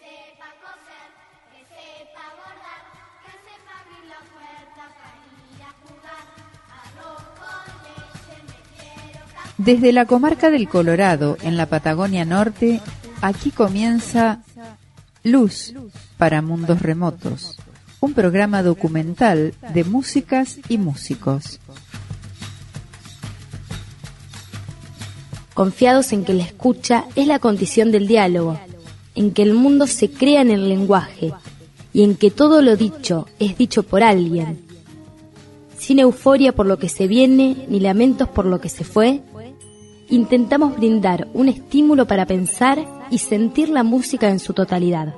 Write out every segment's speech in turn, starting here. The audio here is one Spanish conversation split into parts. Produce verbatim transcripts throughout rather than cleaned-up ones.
sepa coser, que sepa bordar, que sepa abrir la puerta para ir a jugar. Arroz con leche me quiero cantar. Desde la comarca del Colorado, en la Patagonia Norte, aquí comienza Luz para Mundos Remotos, un programa documental de músicas y músicos. Confiados en que la escucha es la condición del diálogo, en que el mundo se crea en el lenguaje y en que todo lo dicho es dicho por alguien. Sin euforia por lo que se viene ni lamentos por lo que se fue, intentamos brindar un estímulo para pensar y sentir la música en su totalidad.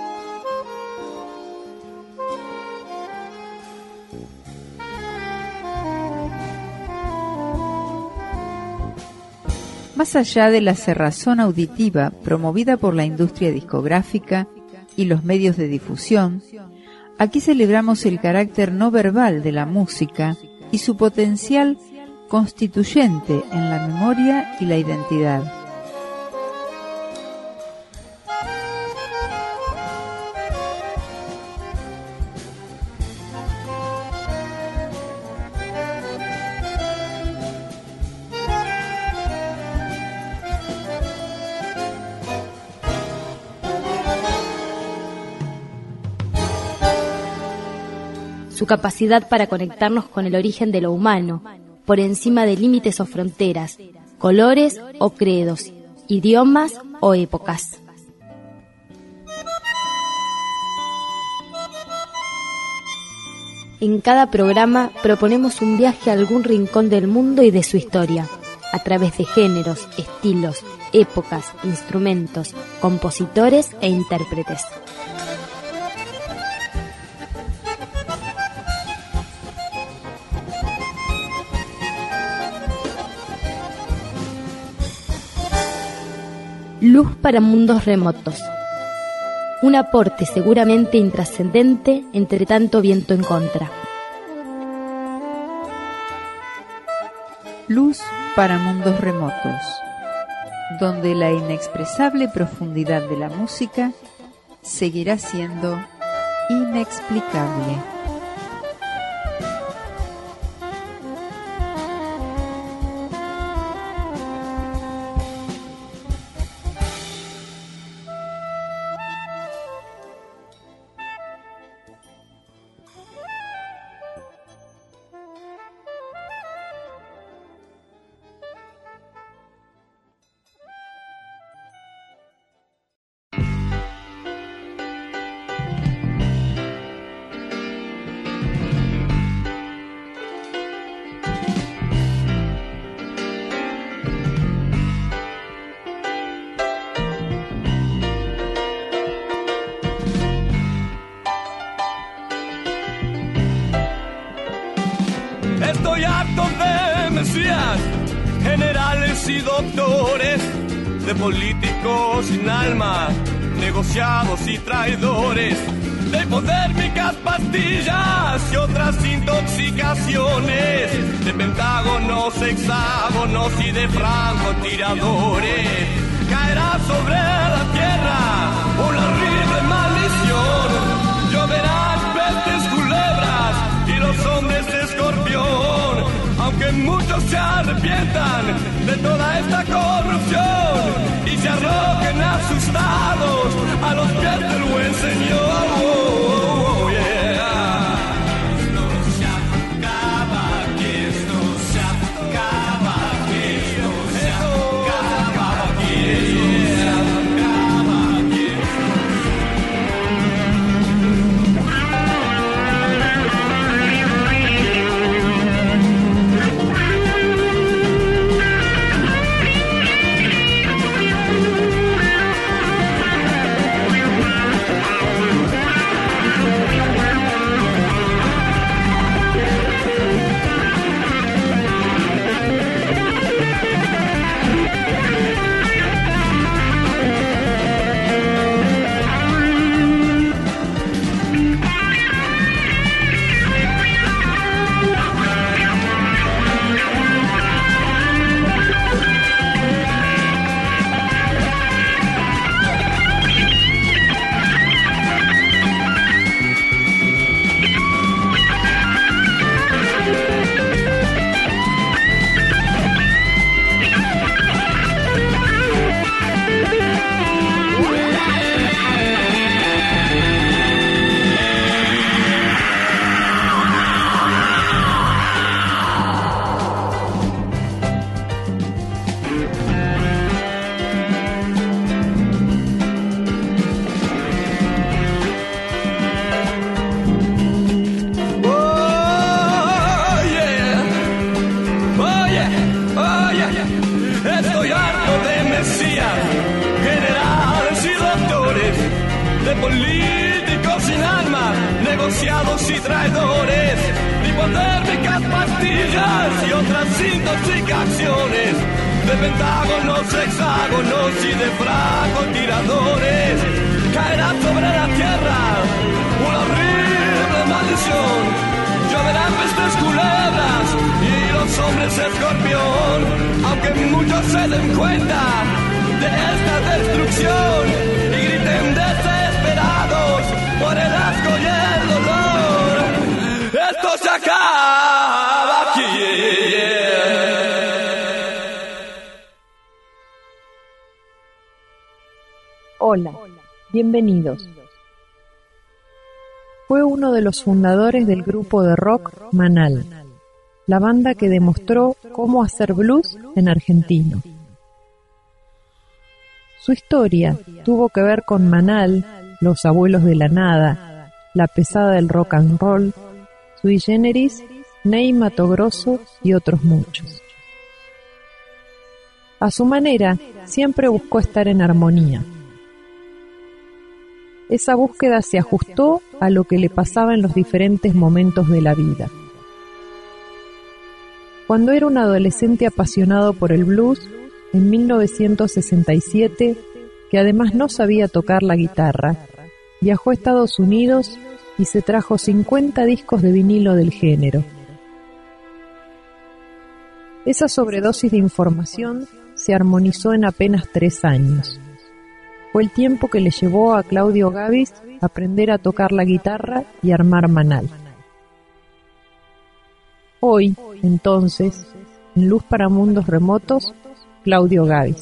Más allá de la cerrazón auditiva promovida por la industria discográfica y los medios de difusión, aquí celebramos el carácter no verbal de la música y su potencial constituyente en la memoria y la identidad. Su capacidad para conectarnos con el origen de lo humano, por encima de límites o fronteras, colores o credos, idiomas o épocas. En cada programa proponemos un viaje a algún rincón del mundo y de su historia, a través de géneros, estilos, épocas, instrumentos, compositores e intérpretes. Luz para Mundos Remotos. Un aporte seguramente intrascendente entre tanto viento en contra. Luz para Mundos Remotos, donde la inexpresable profundidad de la música seguirá siendo inexplicable. Estoy harto de mesías, generales y doctores, de políticos sin alma, negociados y traidores, de hipodérmicas pastillas y otras intoxicaciones, de pentágonos, hexágonos y de francotiradores. Caerá sobre la tierra una horrible maldición, lloverán pestes, culebras y los hombres de escorpión, aunque muchos se arrepientan de toda esta corrupción y se arrojen asustados a los pies del buen Señor. Oh, yeah. Esto se acaba, que esto se acaba, que esto se acaba, que esto se acaba, que esto negociados y traidores, hipodérmicas pastillas y otras intoxicaciones, de pentágonos, hexágonos y de francotiradores. Caerá sobre la tierra una horrible maldición, lloverán pestes culebras y los hombres escorpión, aunque muchos se den cuenta de esta destrucción y griten desesperados por el asco y el dolor. Esto se acaba aquí. Hola, bienvenidos. Fue uno de los fundadores del grupo de rock Manal, la banda que demostró cómo hacer blues en argentino. Su historia tuvo que ver con Manal, Los Abuelos de la Nada, La Pesada del Rock and Roll, Sui Generis, Ney Matogrosso y otros muchos. A su manera, siempre buscó estar en armonía. Esa búsqueda se ajustó a lo que le pasaba en los diferentes momentos de la vida. Cuando era un adolescente apasionado por el blues, en mil novecientos sesenta y siete, que además no sabía tocar la guitarra, viajó a Estados Unidos y se trajo cincuenta discos de vinilo del género. Esa sobredosis de información se armonizó en apenas tres años. Fue el tiempo que le llevó a Claudio Gabis aprender a tocar la guitarra y armar Manal. Hoy, entonces, en Luz para Mundos Remotos, Claudio Gabis.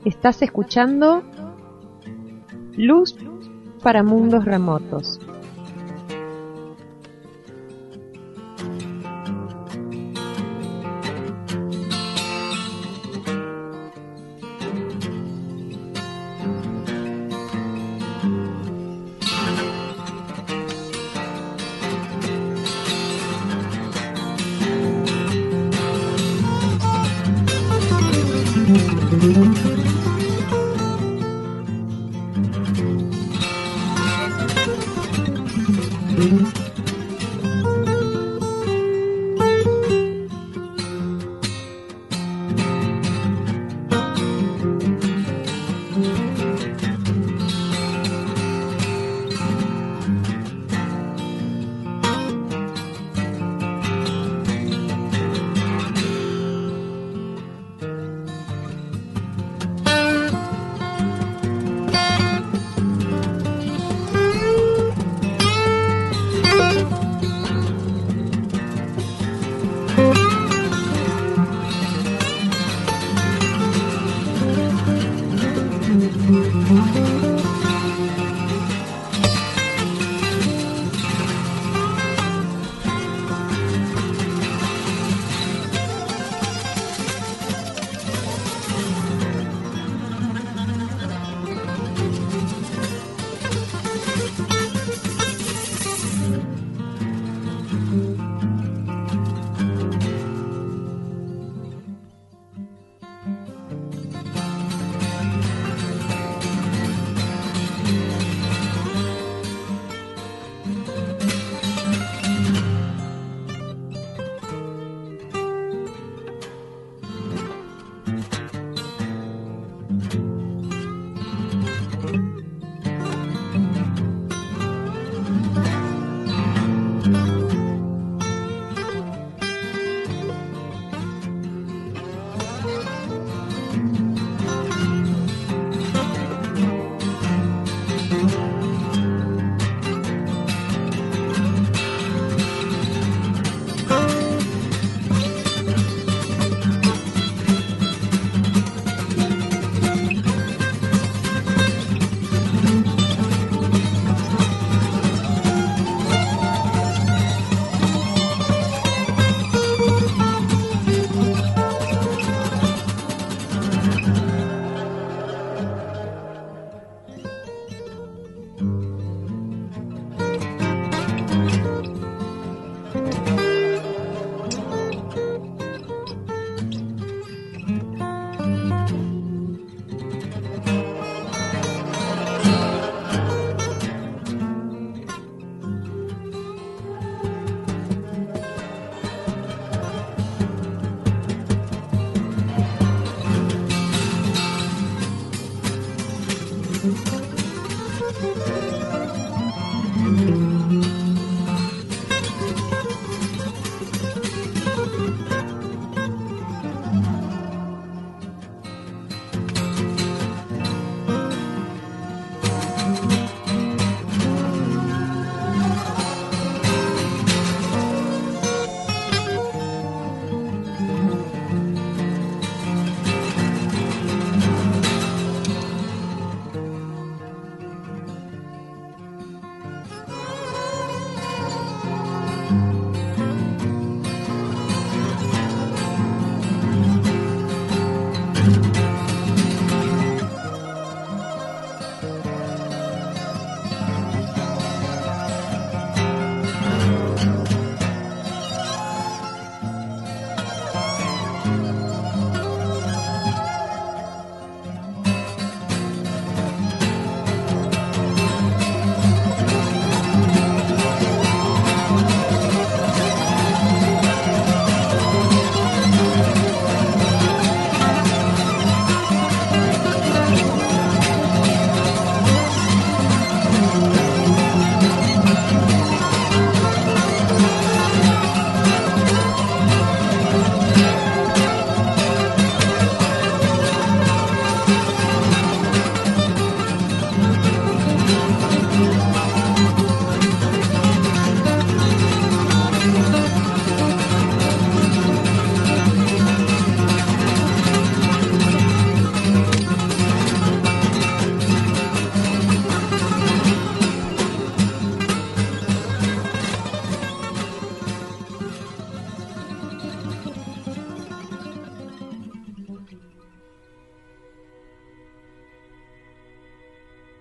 Estás escuchando Luz para Mundos Remotos.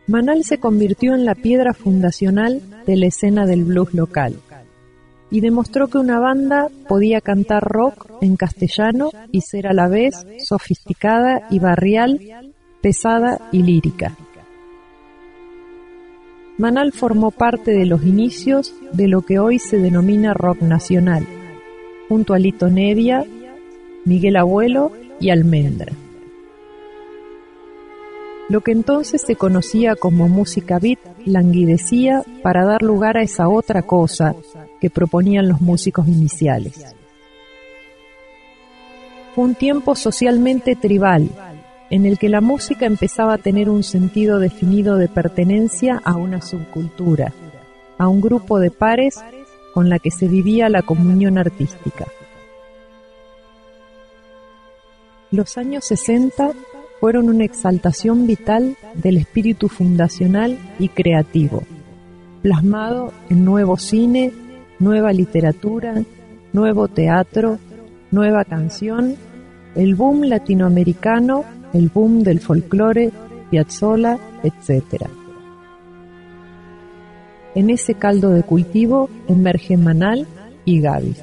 Manal se convirtió en la piedra fundacional de la escena del blues local y demostró que una banda podía cantar rock en castellano y ser a la vez sofisticada y barrial, pesada y lírica. Manal formó parte de los inicios de lo que hoy se denomina rock nacional, junto a Lito Nevia, Miguel Abuelo y Almendra. Lo que entonces se conocía como música beat languidecía para dar lugar a esa otra cosa que proponían los músicos iniciales. Fue un tiempo socialmente tribal, en el que la música empezaba a tener un sentido definido de pertenencia a una subcultura, a un grupo de pares con la que se vivía la comunión artística. Los años sesenta fueron una exaltación vital del espíritu fundacional y creativo, plasmado en nuevo cine, nueva literatura, nuevo teatro, nueva canción, el boom latinoamericano, el boom del folclore, Piazzolla, etcétera. En ese caldo de cultivo emergen Manal y Gabis.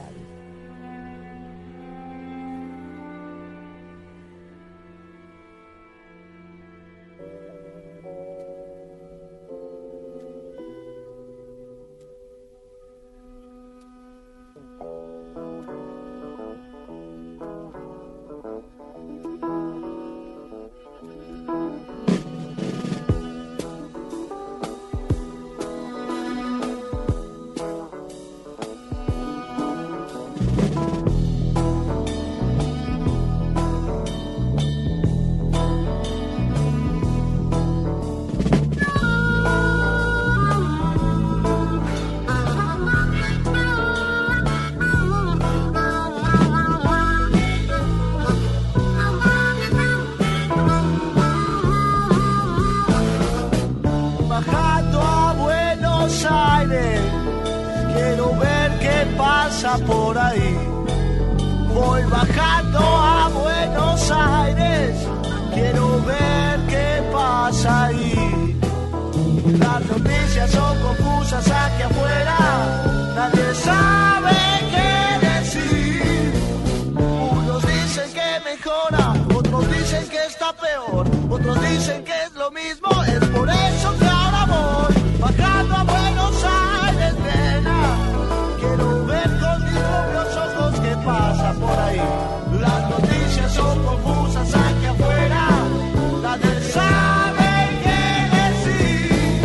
Por ahí, voy bajando a Buenos Aires, quiero ver qué pasa ahí. Las noticias son confusas aquí afuera, nadie sabe qué decir. Unos dicen que mejora, otros dicen que está peor, otros dicen que es lo mismo, es por eso que ahora voy bajando a Buenos Aires, nena. Quiero ver con mis propios ojos qué pasa por ahí. Las noticias son confusas aquí afuera, nadie sabe qué decir.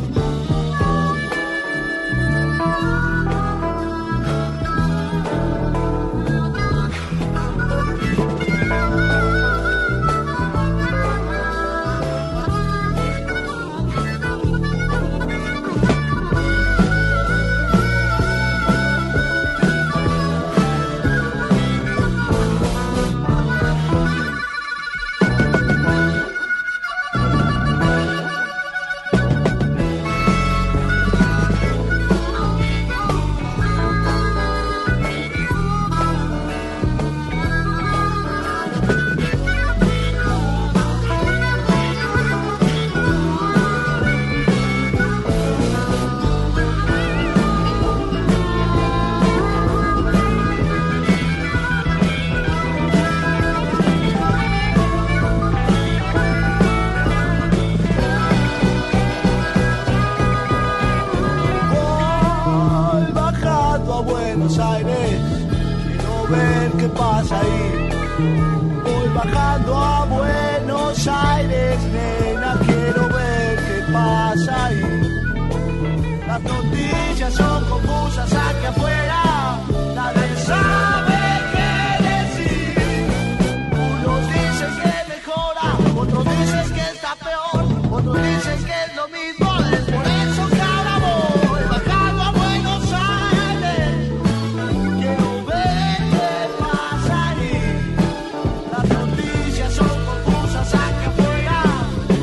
Bajando a Buenos Aires, nena, quiero ver qué pasa ahí. Las noticias son confusas aquí afuera, nadie sabe qué decir. Unos dicen que mejora, otros dicen que está peor, otros dicen que es lo mismo, es por eso que ahora voy bajando a Buenos Aires. Quiero ver qué pasa ahí. Las noticias son confusas aquí afuera,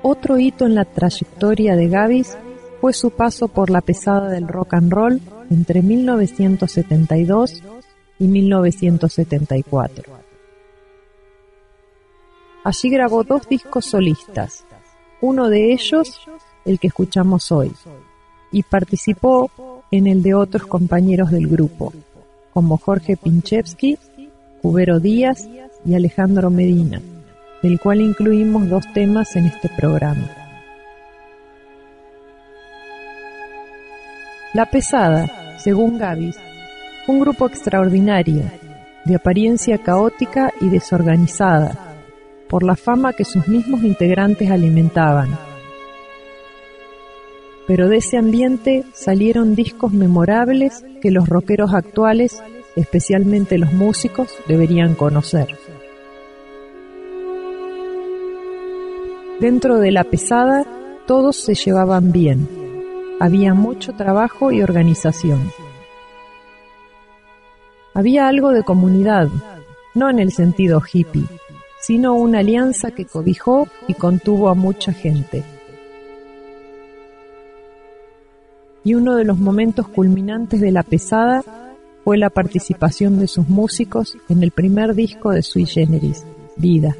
otro hito en la trayectoria de Gabis fue su paso por la pesada del rock and roll entre mil novecientos setenta y dos y mil novecientos setenta y cuatro. Allí grabó dos discos solistas, uno de ellos el que escuchamos hoy, y participó en el de otros compañeros del grupo, como Jorge Pinchevsky, Cubero Díaz y Alejandro Medina, del cual incluimos dos temas en este programa. La Pesada, según Gabis, fue un grupo extraordinario, de apariencia caótica y desorganizada, por la fama que sus mismos integrantes alimentaban. Pero de ese ambiente salieron discos memorables que los rockeros actuales, especialmente los músicos, deberían conocer. Dentro de La Pesada, todos se llevaban bien. Había mucho trabajo y organización. Había algo de comunidad, no en el sentido hippie, sino una alianza que cobijó y contuvo a mucha gente. Y uno de los momentos culminantes de La Pesada fue la participación de sus músicos en el primer disco de Sui Generis, Vida.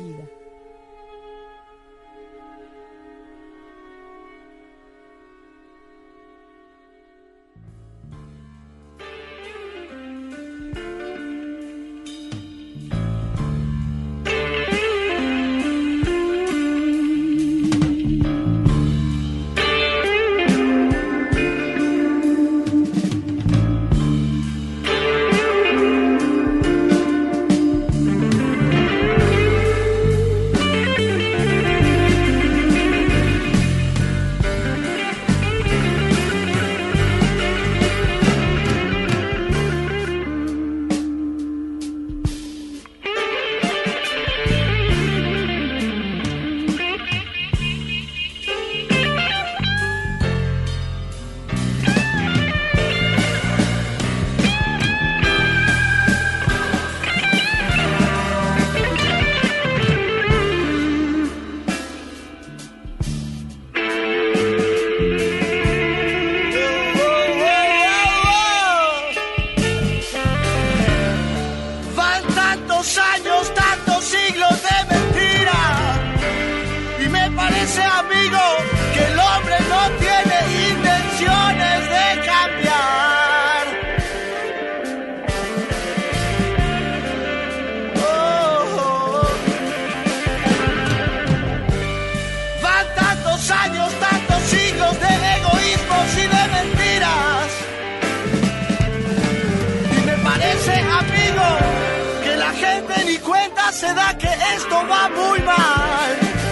Se da que esto va muy mal.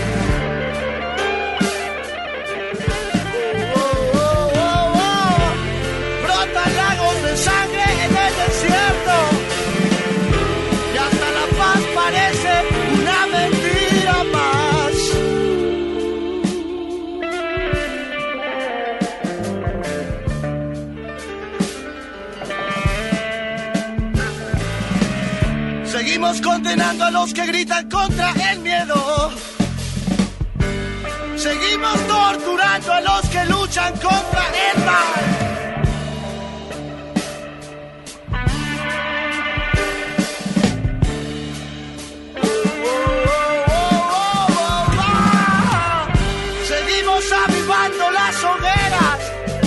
Oh, oh, oh, oh. Brotan lagos de sangre en el desierto y hasta la paz parece una mentira más. Seguimos condenando a los que gritan contra el miedo. Seguimos torturando a los que luchan contra el mal. Oh, oh, oh, oh, oh. Seguimos avivando las hogueras.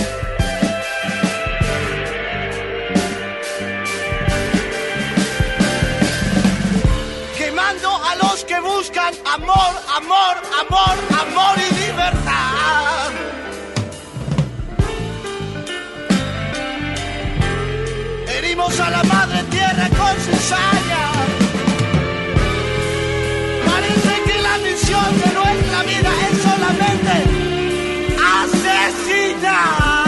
A los que buscan amor, amor, amor, amor y libertad. Herimos a la madre tierra con cizaña. Parece que la misión de nuestra vida es solamente asesinar.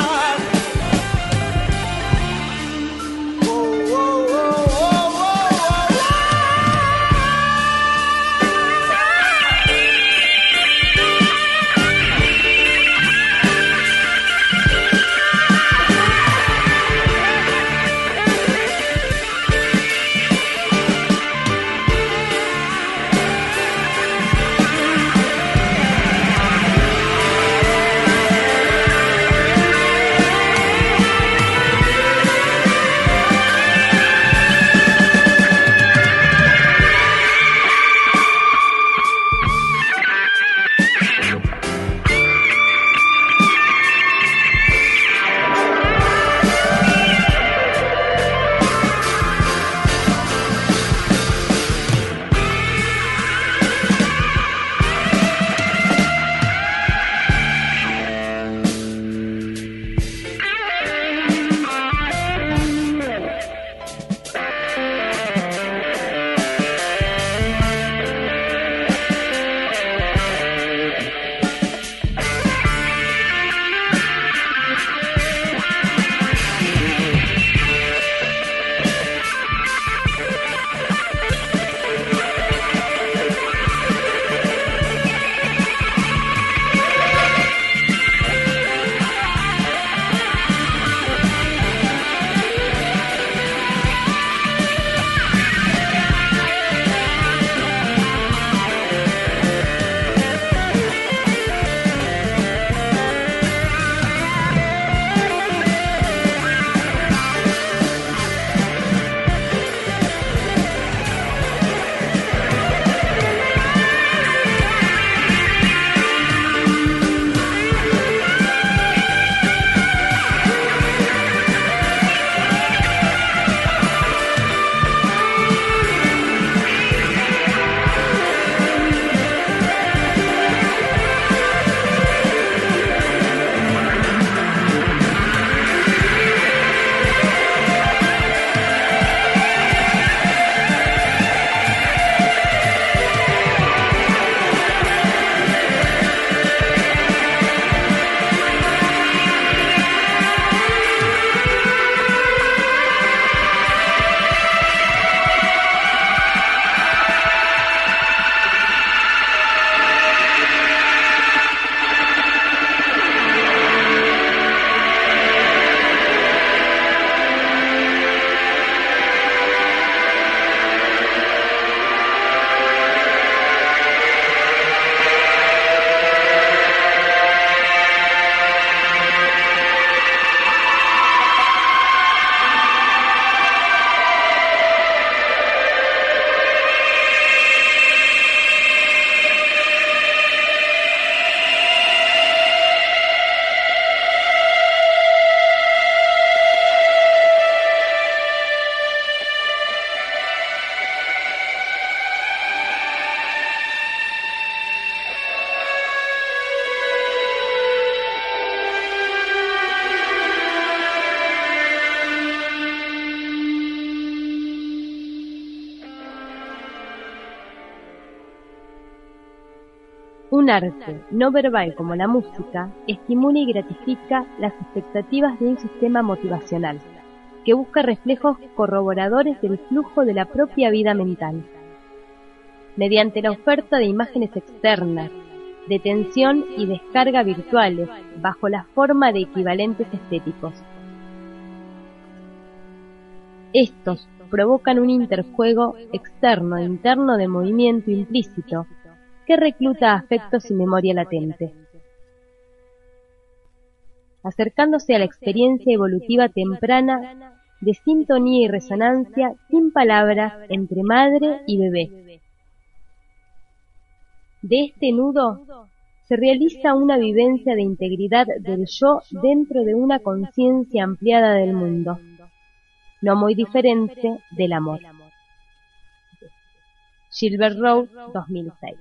un arte no verbal como la música estimula y gratifica las expectativas de un sistema motivacional, que busca reflejos corroboradores del flujo de la propia vida mental, mediante la oferta de imágenes externas, de tensión y descarga virtuales, bajo la forma de equivalentes estéticos. Estos provocan un interjuego externo e interno de movimiento implícito que recluta afectos y memoria latente, acercándose a la experiencia evolutiva temprana de sintonía y resonancia sin palabras entre madre y bebé. De este nudo se realiza una vivencia de integridad del yo dentro de una conciencia ampliada del mundo, no muy diferente del amor. Gilbert Rose, dos mil seis.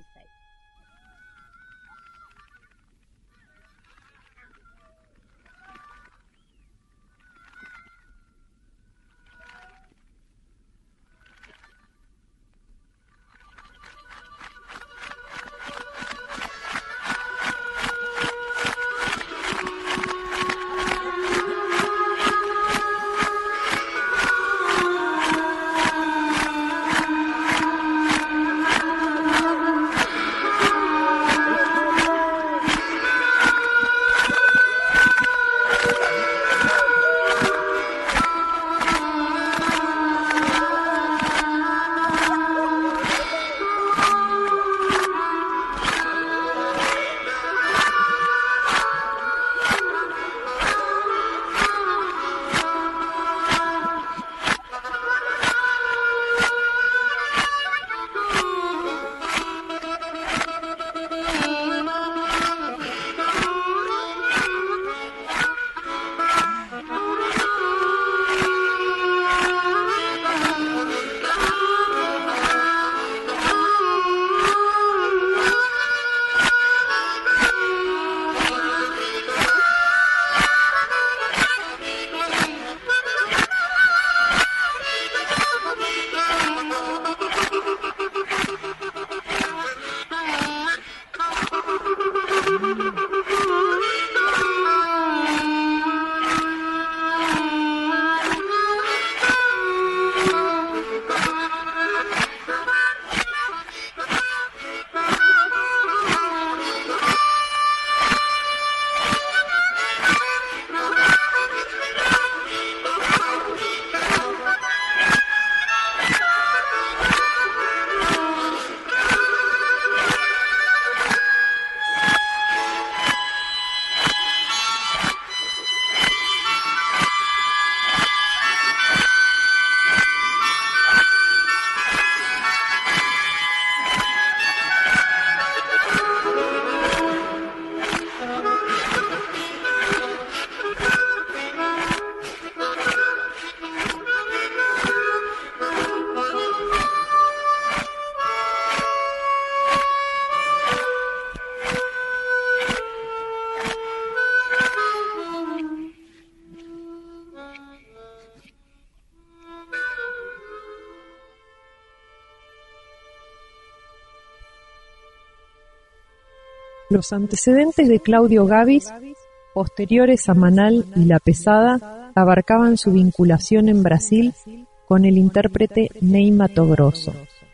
Los antecedentes de Claudio Gabis, posteriores a Manal y La Pesada, abarcaban su vinculación en Brasil con el intérprete Ney Matogrosso,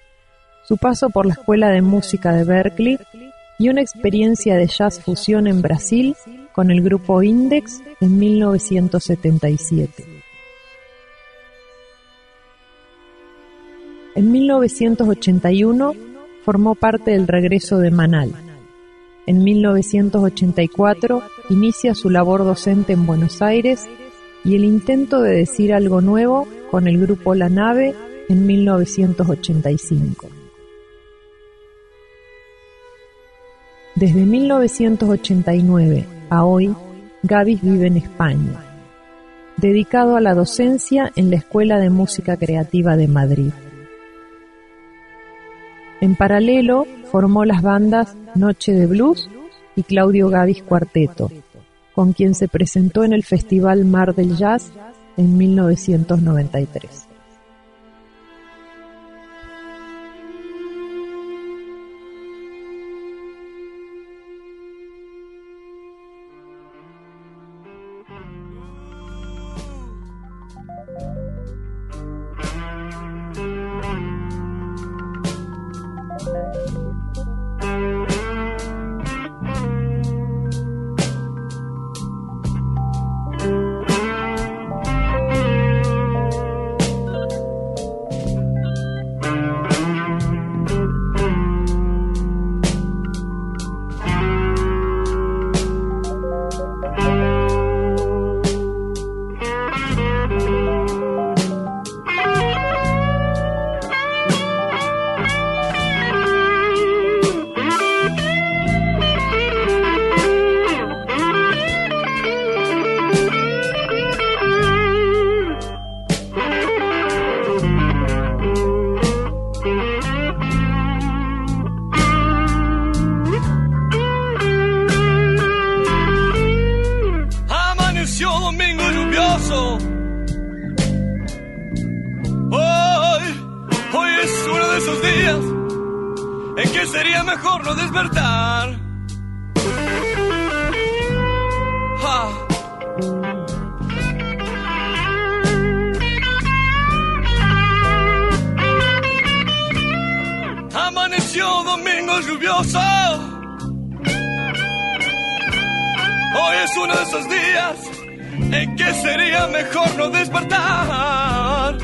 su paso por la Escuela de Música de Berkeley y una experiencia de jazz fusión en Brasil con el grupo Index en mil novecientos setenta y siete. En mil novecientos ochenta y uno formó parte del regreso de Manal. En mil novecientos ochenta y cuatro inicia su labor docente en Buenos Aires y el intento de decir algo nuevo con el grupo La Nave en mil novecientos ochenta y cinco. Desde mil novecientos ochenta y nueve a hoy, Gabis vive en España, dedicado a la docencia en la Escuela de Música Creativa de Madrid. En paralelo, formó las bandas Noche de Blues y Claudio Gabis Cuarteto, con quien se presentó en el Festival Mar del Jazz en mil novecientos noventa y tres. que sería mejor no despertar. Ah. Amaneció domingo lluvioso. Hoy es uno de esos días en que sería mejor no despertar.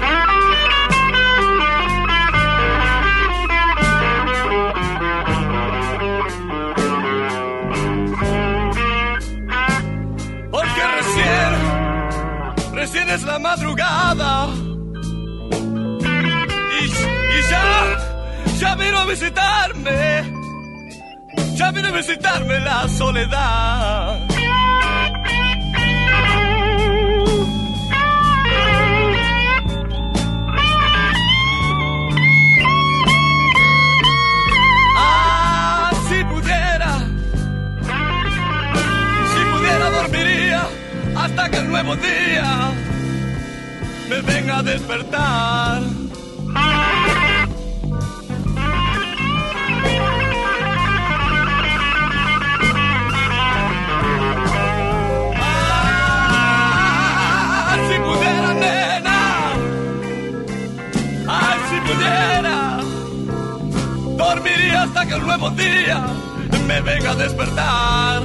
Porque recién, recién es la madrugada. Y, y ya, ya vino a visitarme. Ya vino a visitarme la soledad. Ah, si pudiera, si pudiera dormiría hasta que el nuevo día me venga a despertar. Dormiría hasta que el nuevo día me venga a despertar.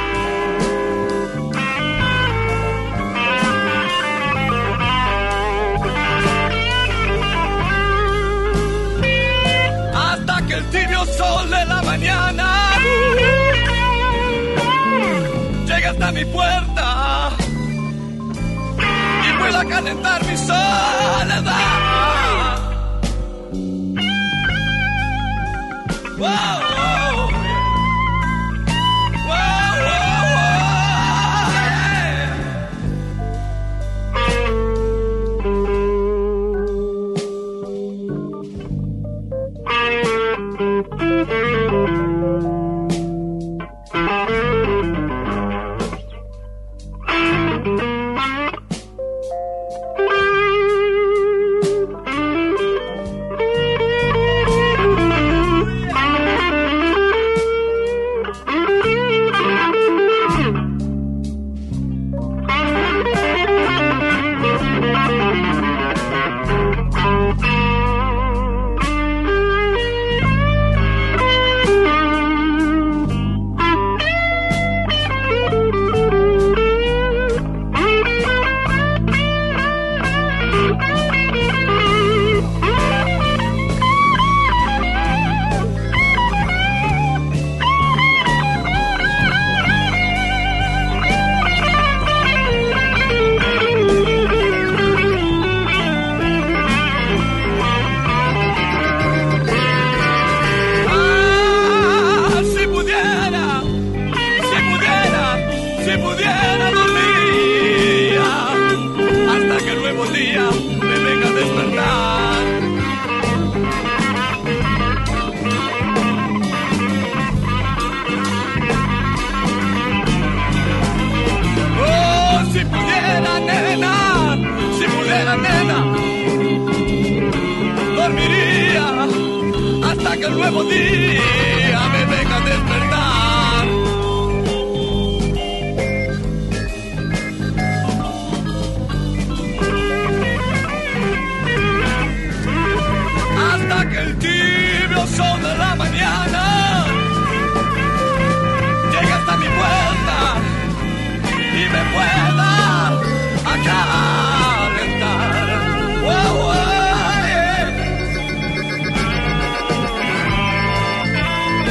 Hasta que el tibio sol de la mañana llegue hasta mi puerta y pueda calentar mi soledad. Wow, wow, wow, wow, que el nuevo día me venga a despertar. Hasta que el tibio sol de la mañana llegue hasta mi puerta y me pueda acalentar. Wow, wow.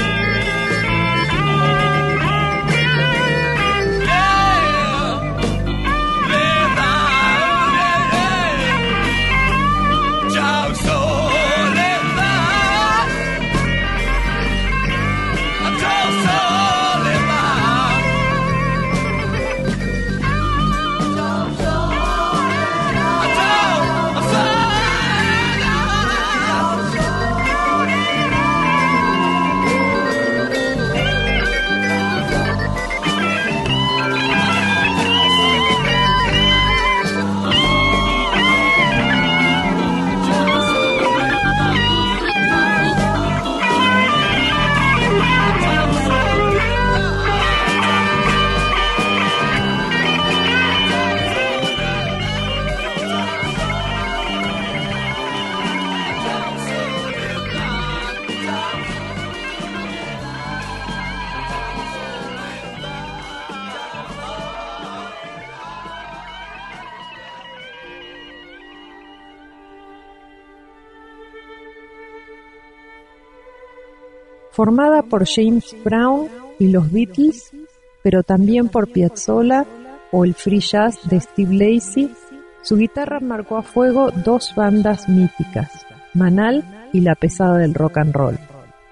Formada por James Brown y los Beatles, pero también por Piazzolla o el free jazz de Steve Lacy, su guitarra marcó a fuego dos bandas míticas, Manal y La Pesada del Rock and Roll.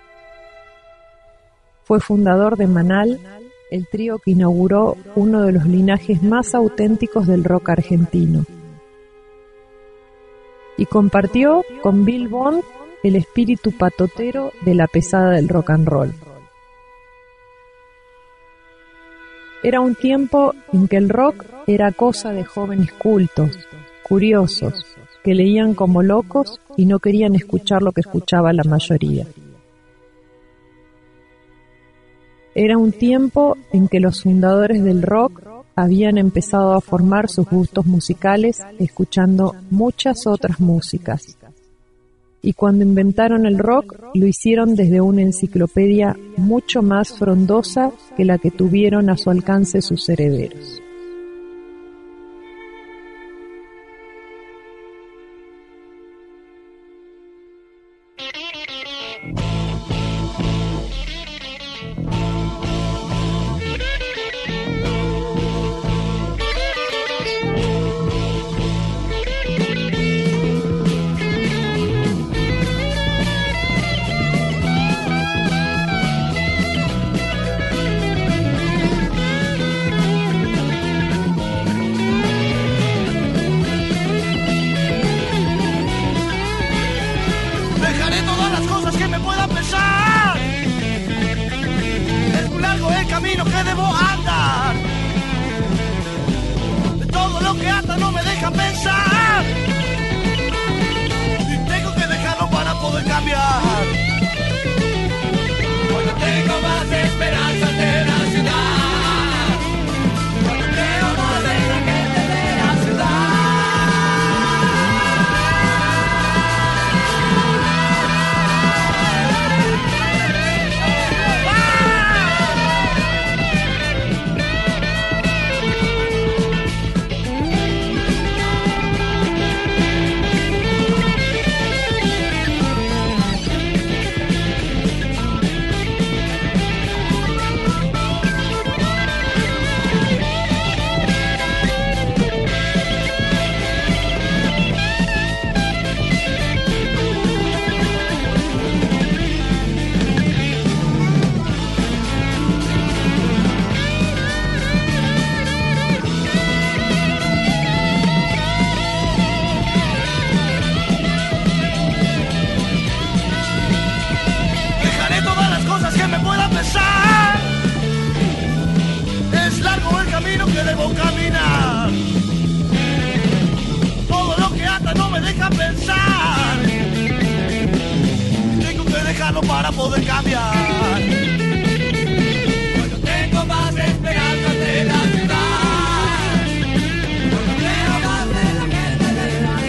Fue fundador de Manal, el trío que inauguró uno de los linajes más auténticos del rock argentino. Y compartió con Bill Bond el espíritu patotero de La Pesada del Rock and Roll. Era un tiempo en que el rock era cosa de jóvenes cultos, curiosos, que leían como locos y no querían escuchar lo que escuchaba la mayoría. Era un tiempo en que los fundadores del rock habían empezado a formar sus gustos musicales escuchando muchas otras músicas. Y cuando inventaron el rock, lo hicieron desde una enciclopedia mucho más frondosa que la que tuvieron a su alcance sus herederos. Para poder cambiar. Hoy no tengo más esperanza de la ciudad. Hoy no creo más de la gente de la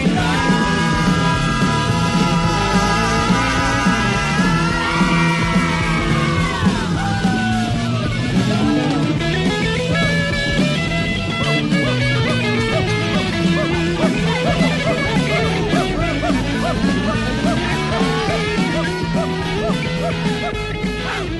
ciudad.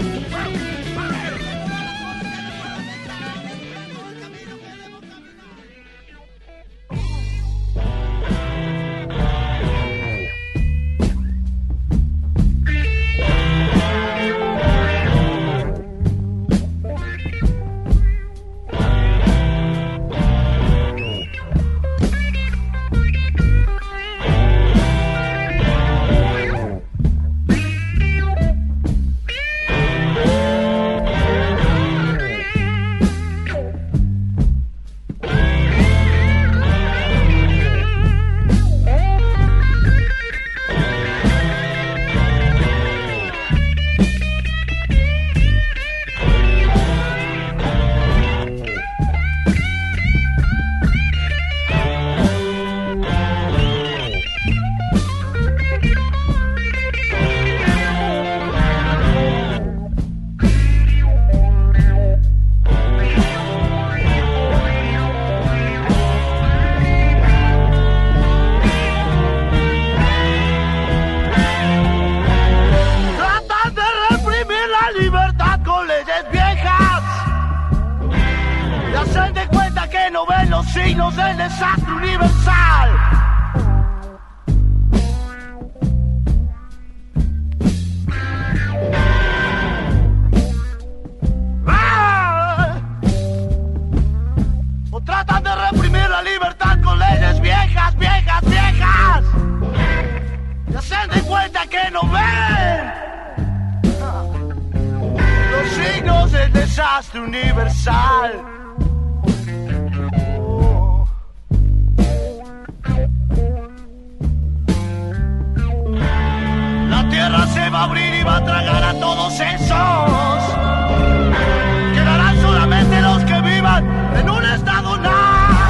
signos del desastre universal. ¡Ah! O tratan de reprimir la libertad con leyes viejas, viejas, viejas. Y hacen de cuenta que no ven los signos del desastre universal. Oh. La tierra se va a abrir y va a tragar a todos esos. Quedarán solamente los que vivan en un estado natural.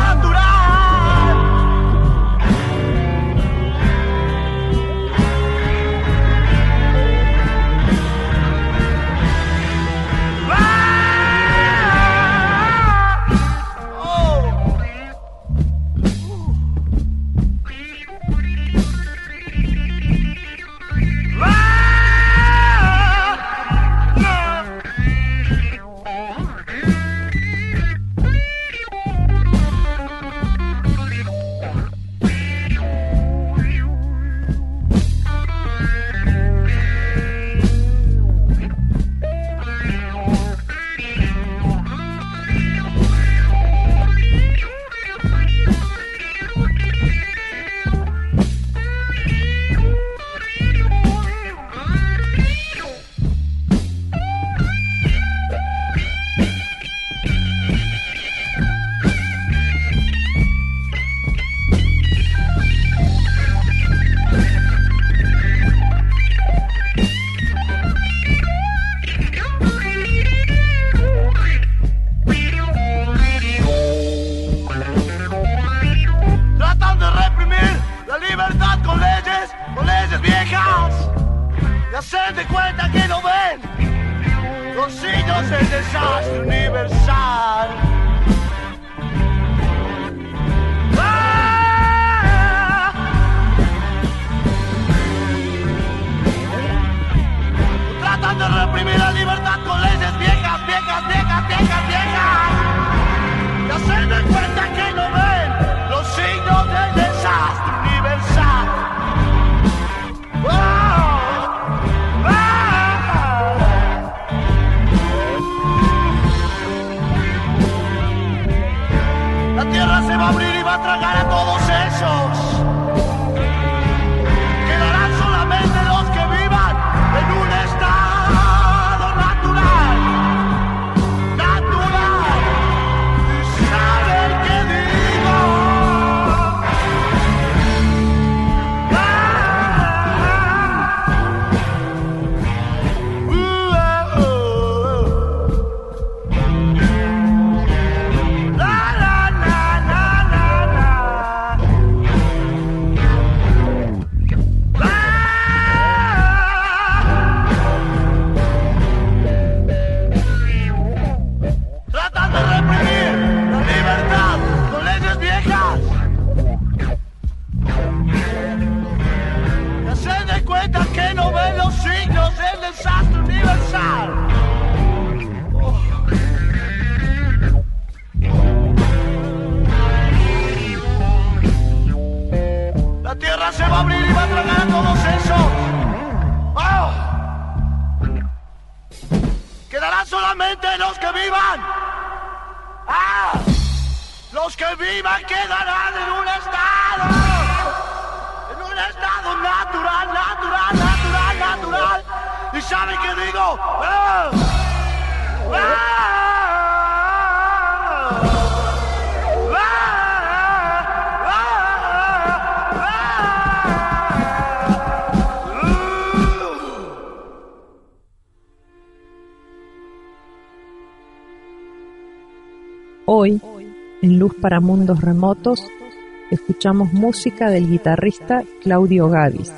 Hoy, en Luz para Mundos Remotos, escuchamos música del guitarrista Claudio Gabis,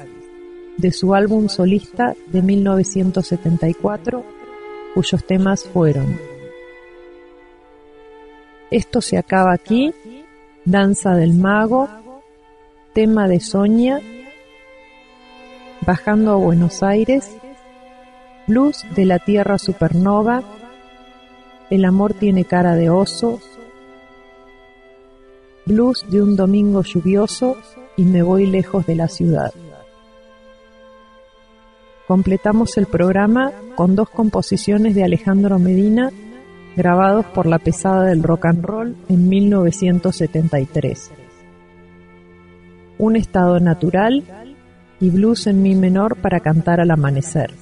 de su álbum solista de mil novecientos setenta y cuatro, cuyos temas fueron Esto se acaba aquí, Danza del Mago, Tema de Sonia, Bajando a Buenos Aires, Luz de la Tierra Supernova, El amor tiene cara de oso, Blues de un domingo lluvioso y me voy lejos de la ciudad. Completamos el programa con dos composiciones de Alejandro Medina grabados por la pesada del rock and roll en mil novecientos setenta y tres. Un estado natural y blues en mi menor para cantar al amanecer.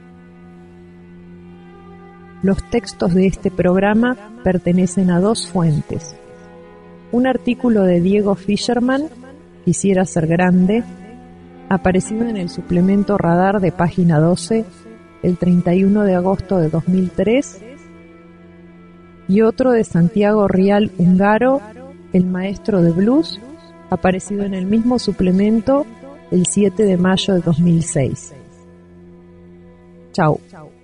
Los textos de este programa pertenecen a dos fuentes. Un artículo de Diego Fisherman, Quisiera ser grande, aparecido en el suplemento Radar de página doce, el treinta y uno de agosto de dos mil tres, y otro de Santiago Rial Ungaro, el maestro de blues, aparecido en el mismo suplemento el siete de mayo de dos mil seis. Chau.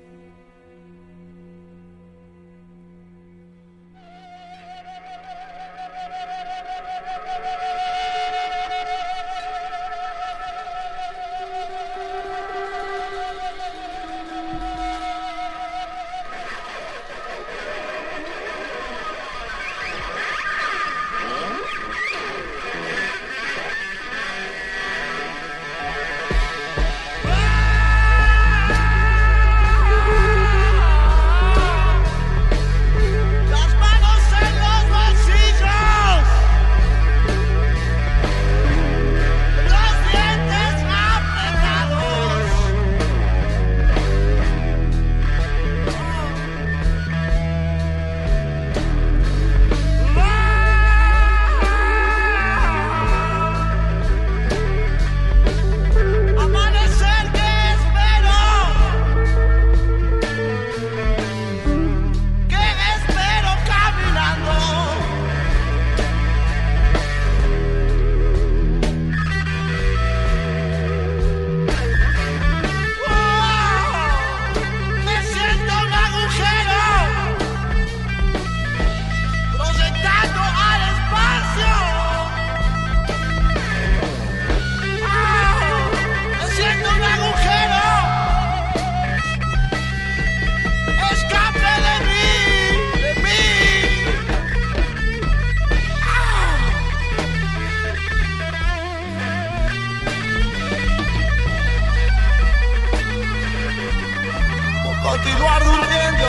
Continuar durmiendo,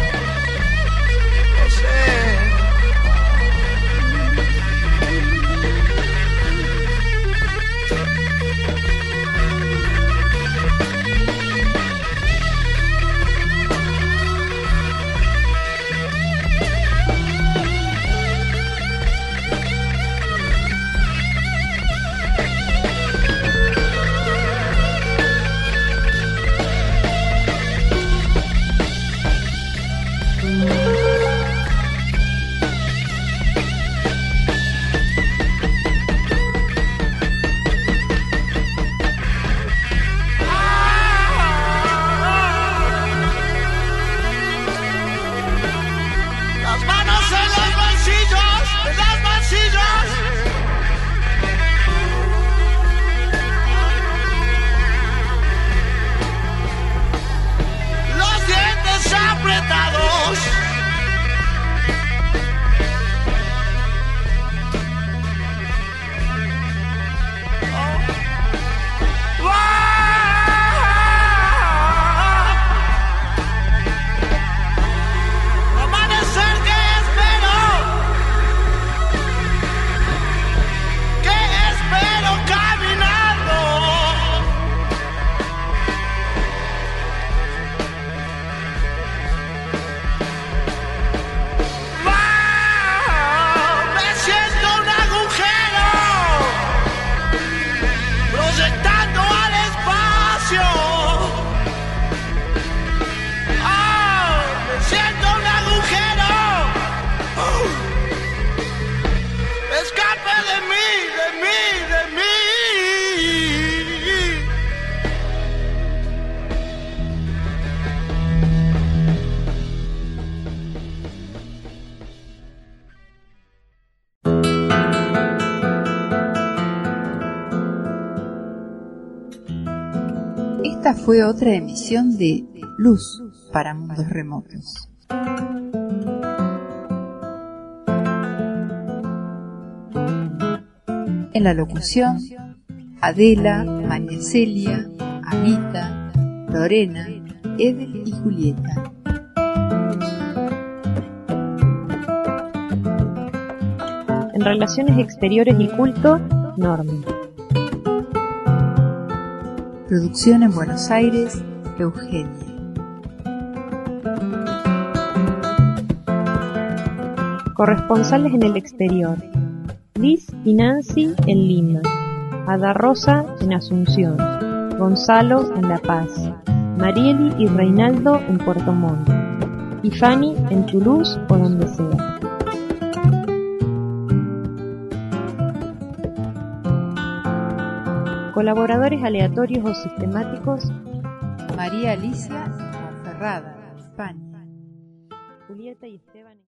no sé. Esta fue otra emisión de Luz para Mundos Remotos. En la locución, Adela, María Celia, Anita, Lorena, Edel y Julieta. En relaciones exteriores y culto, Norma. Producción en Buenos Aires, Eugenia. Corresponsales en el exterior, Liz y Nancy en Lima, Ada Rosa en Asunción, Gonzalo en La Paz, Marieli y Reinaldo en Puerto Montt, y Fanny en Toulouse o donde sea. Colaboradores aleatorios o sistemáticos, María Alicia Monferrada, España. Julieta y Esteban.